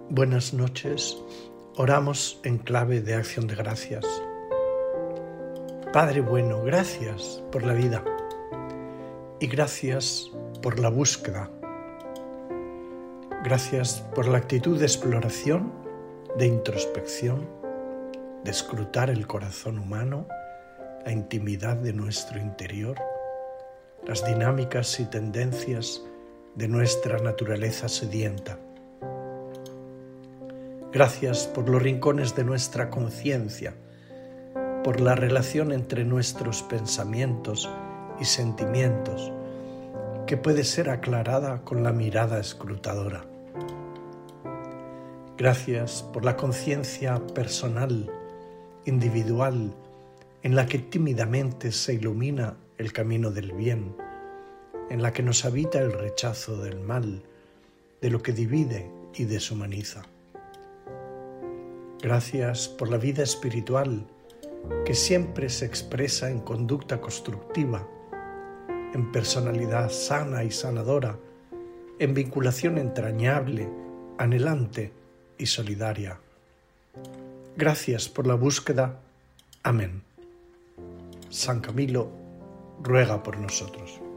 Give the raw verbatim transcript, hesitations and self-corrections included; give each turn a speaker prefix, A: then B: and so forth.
A: Buenas noches, oramos en clave de acción de gracias. Padre bueno, gracias por la vida y gracias por la búsqueda. Gracias por la actitud de exploración, de introspección, de escrutar el corazón humano, la intimidad de nuestro interior, las dinámicas y tendencias de nuestra naturaleza sedienta. Gracias por los rincones de nuestra conciencia, por la relación entre nuestros pensamientos y sentimientos, que puede ser aclarada con la mirada escrutadora. Gracias por la conciencia personal, individual, en la que tímidamente se ilumina el camino del bien, en la que nos habita el rechazo del mal, de lo que divide y deshumaniza. Gracias por la vida espiritual que siempre se expresa en conducta constructiva, en personalidad sana y sanadora, en vinculación entrañable, anhelante y solidaria. Gracias por la búsqueda. Amén. San Camilo ruega por nosotros.